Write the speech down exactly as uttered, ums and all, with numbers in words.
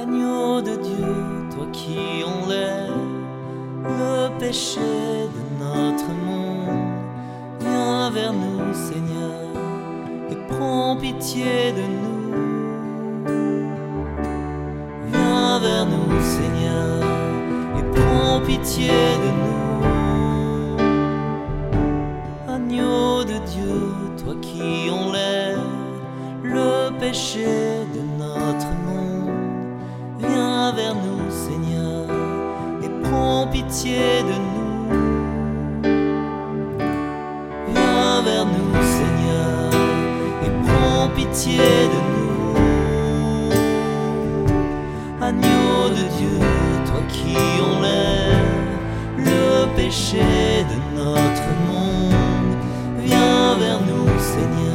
Agneau de Dieu, toi qui enlèves le péché de notre monde, viens vers nous, Seigneur, et prends pitié de nous. Viens vers nous, Seigneur, et prends pitié de nous. Agneau de Dieu, toi qui enlèves le péché de notre monde, viens vers nous, Seigneur, et prends pitié de nous. Viens vers nous, Seigneur, et prends pitié de nous. Agneau de Dieu, toi qui enlèves le péché de notre monde, viens vers nous, Seigneur,